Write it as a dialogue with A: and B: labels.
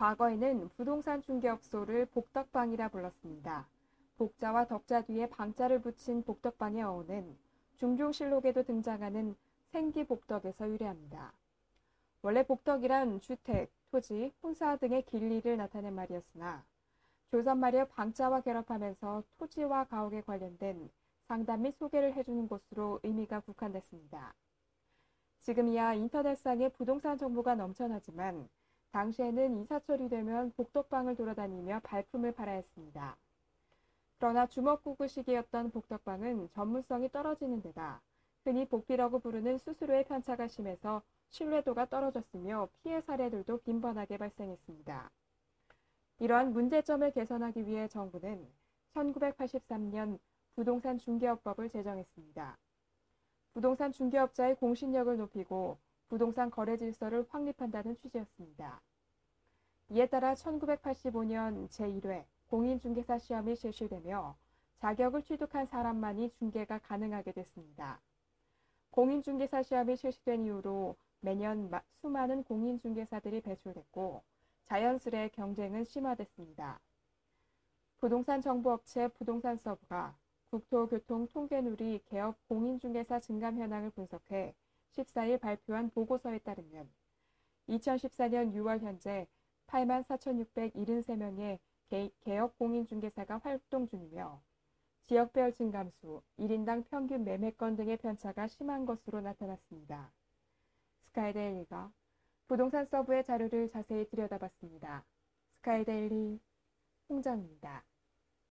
A: 과거에는 부동산 중개업소를 복덕방이라 불렀습니다. 복자와 덕자 뒤에 방자를 붙인 복덕방의 어원은 중종실록에도 등장하는 생기복덕에서 유래합니다. 원래 복덕이란 주택, 토지, 혼사 등의 길리를 나타낸 말이었으나 조선 말에 방자와 결합하면서 토지와 가옥에 관련된 상담 및 소개를 해주는 곳으로 의미가 국한됐습니다. 지금이야 인터넷상에 부동산 정보가 넘쳐나지만 당시에는 이사 처리되면 복덕방을 돌아다니며 발품을 팔아야 했습니다. 그러나 주먹구구식이었던 복덕방은 전문성이 떨어지는 데다 흔히 복비라고 부르는 수수료의 편차가 심해서 신뢰도가 떨어졌으며 피해 사례들도 빈번하게 발생했습니다. 이러한 문제점을 개선하기 위해 정부는 1983년 부동산 중개업법을 제정했습니다. 부동산 중개업자의 공신력을 높이고 부동산 거래 질서를 확립한다는 취지였습니다. 이에 따라 1985년 제1회 공인중개사 시험이 실시되며 자격을 취득한 사람만이 중개가 가능하게 됐습니다. 공인중개사 시험이 실시된 이후로 매년 수많은 공인중개사들이 배출됐고 자연스레 경쟁은 심화됐습니다. 부동산 정보업체 부동산 서브가 국토교통통계누리 개업 공인중개사 증감 현황을 분석해 14일 발표한 보고서에 따르면 2014년 6월 현재 84,673명의 개업 공인중개사가 활동 중이며 지역별 증감수, 1인당 평균 매매건 등의 편차가 심한 것으로 나타났습니다. 스카이데일리가 부동산 서브의 자료를 자세히 들여다봤습니다. 스카이데일리 홍정입니다.